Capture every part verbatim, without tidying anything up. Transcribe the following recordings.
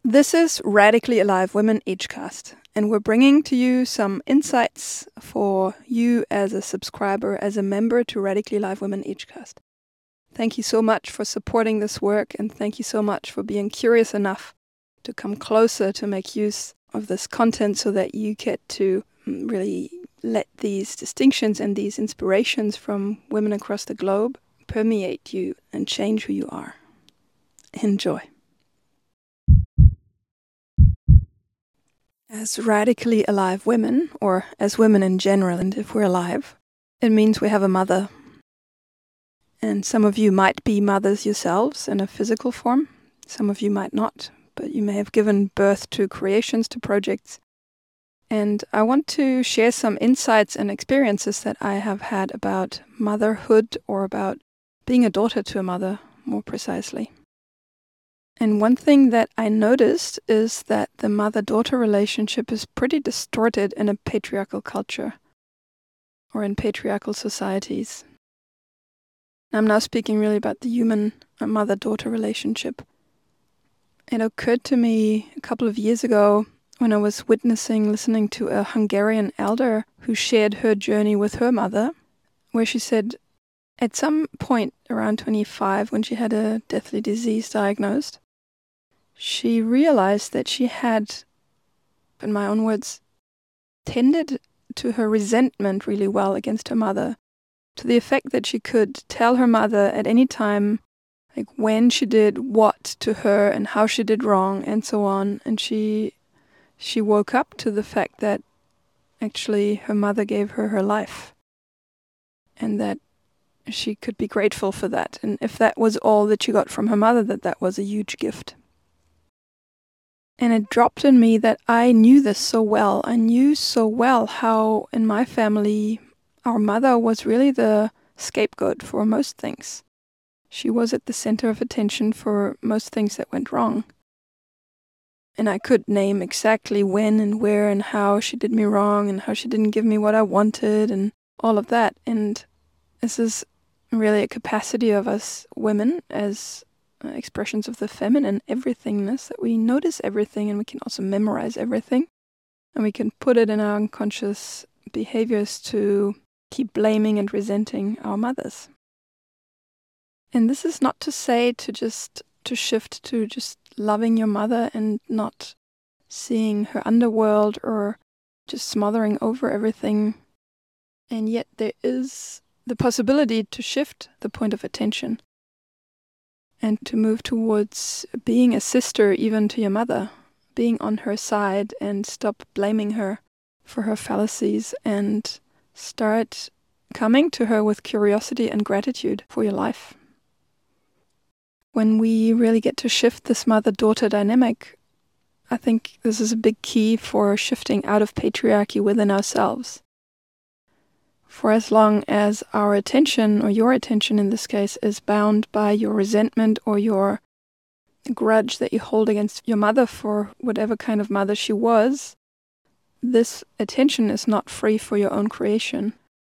This is Radically Alive Women Agecast, and we're bringing to you some insights for you as a subscriber, as a member to Radically Alive Women Agecast. Thank you so much for supporting this work, and thank you so much for being curious enough to come closer to make use of this content so that you get to really let these distinctions and these inspirations from women across the globe permeate you and change who you are. Enjoy. As radically alive women, or as women in general, and if we're alive, it means we have a mother. And some of you might be mothers yourselves in a physical form. Some of you might not, but you may have given birth to creations, to projects. And I want to share some insights and experiences that I have had about motherhood, or about being a daughter to a mother, more precisely. And one thing that I noticed is that the mother-daughter relationship is pretty distorted in a patriarchal culture, or in patriarchal societies. I'm now speaking really about the human mother-daughter relationship. It occurred to me a couple of years ago when I was witnessing, listening to a Hungarian elder who shared her journey with her mother, where she said at some point around twenty-five, when she had a deathly disease diagnosed, she realized that she had, in my own words, tended to her resentment really well against her mother, to the effect that she could tell her mother at any time, like when she did what to her and how she did wrong and so on. And she she woke up to the fact that actually her mother gave her her life, and that she could be grateful for that. And if that was all that she got from her mother, that that was a huge gift. And it dropped in me that I knew this so well. I knew so well how in my family our mother was really the scapegoat for most things. She was at the center of attention for most things that went wrong. And I could name exactly when and where and how she did me wrong and how she didn't give me what I wanted and all of that. And this is really a capacity of us women as uh, expressions of the feminine everythingness, that we notice everything and we can also memorize everything. And we can put it in our unconscious behaviors to keep blaming and resenting our mothers. And this is not to say to just to shift to just loving your mother and not seeing her underworld or just smothering over everything. And yet there is the possibility to shift the point of attention and to move towards being a sister even to your mother, being on her side, and stop blaming her for her fallacies and start coming to her with curiosity and gratitude for your life. When we really get to shift this mother-daughter dynamic, I think this is a big key for shifting out of patriarchy within ourselves. For as long as our attention, or your attention in this case, is bound by your resentment or your grudge that you hold against your mother for whatever kind of mother she was, this attention is not free for your own creation.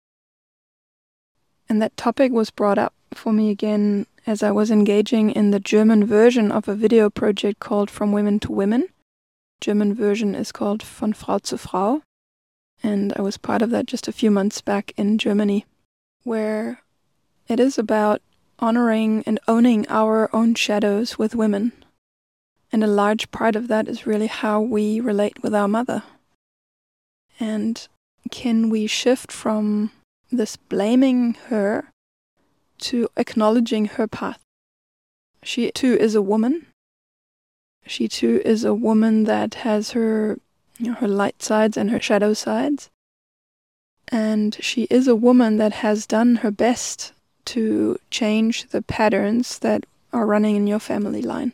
And that topic was brought up for me again as I was engaging in the German version of a video project called From Women to Women. German version is called Von Frau zu Frau. And I was part of that just a few months back in Germany, where it is about honoring and owning our own shadows with women. And a large part of that is really how we relate with our mother. And can we shift from this blaming her to acknowledging her path? She too is a woman. She too is a woman that has her, you know, her light sides and her shadow sides. And she is a woman that has done her best to change the patterns that are running in your family line.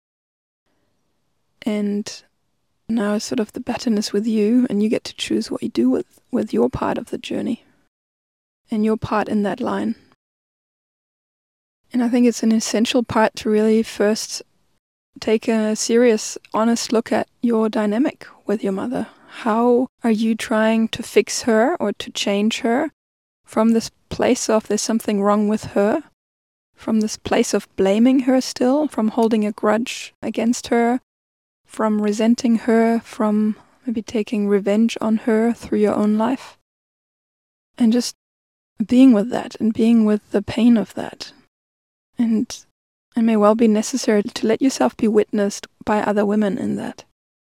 And now sort of the baton is with you, and you get to choose what you do with, with your part of the journey and your part in that line. And I think it's an essential part to really first take a serious, honest look at your dynamic with your mother. How are you trying to fix her or to change her from this place of there's something wrong with her, from this place of blaming her still, from holding a grudge against her, from resenting her, from maybe taking revenge on her through your own life. And just being with that and being with the pain of that. And it may well be necessary to let yourself be witnessed by other women in that.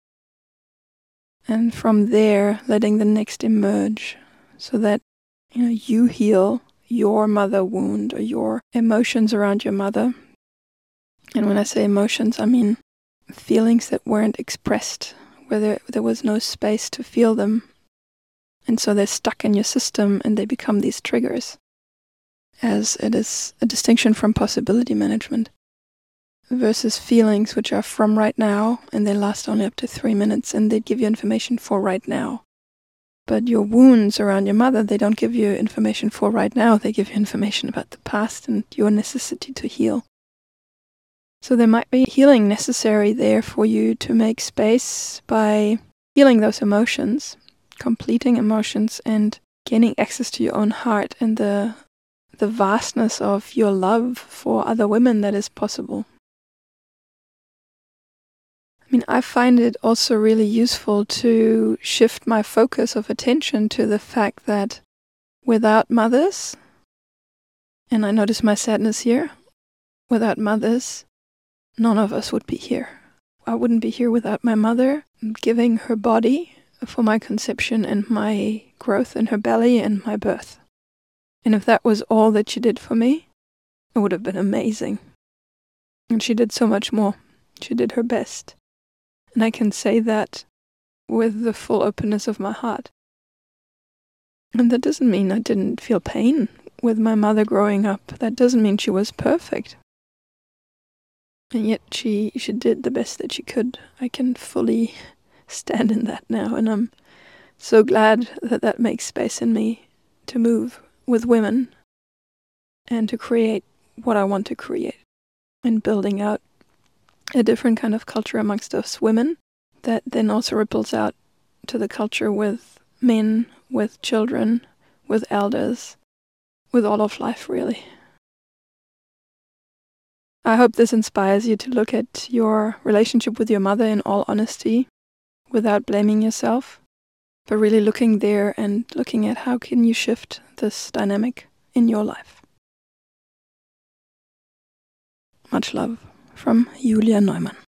And from there, letting the next emerge so that, you know, you heal your mother wound or your emotions around your mother. And when I say emotions, I mean feelings that weren't expressed, where there, there was no space to feel them. And so they're stuck in your system and they become these triggers, as it is a distinction from possibility management versus feelings which are from right now and they last only up to three minutes and they give you information for right now. But your wounds around your mother, they don't give you information for right now. They give you information about the past and your necessity to heal. So there might be healing necessary there for you to make space by healing those emotions, completing emotions, and gaining access to your own heart and the the vastness of your love for other women that is possible. I mean, I find it also really useful to shift my focus of attention to the fact that without mothers, and I notice my sadness here, without mothers, none of us would be here. I wouldn't be here without my mother giving her body for my conception and my growth in her belly and my birth. And if that was all that she did for me, it would have been amazing. And she did so much more. She did her best. And I can say that with the full openness of my heart. And that doesn't mean I didn't feel pain with my mother growing up. That doesn't mean she was perfect. And yet she, she did the best that she could. I can fully stand in that now. And I'm so glad that that makes space in me to move with women and to create what I want to create. And building out a different kind of culture amongst us women that then also ripples out to the culture with men, with children, with elders, with all of life, really. I hope this inspires you to look at your relationship with your mother in all honesty, without blaming yourself, but really looking there and looking at how can you shift this dynamic in your life. Much love from Julia Neumann.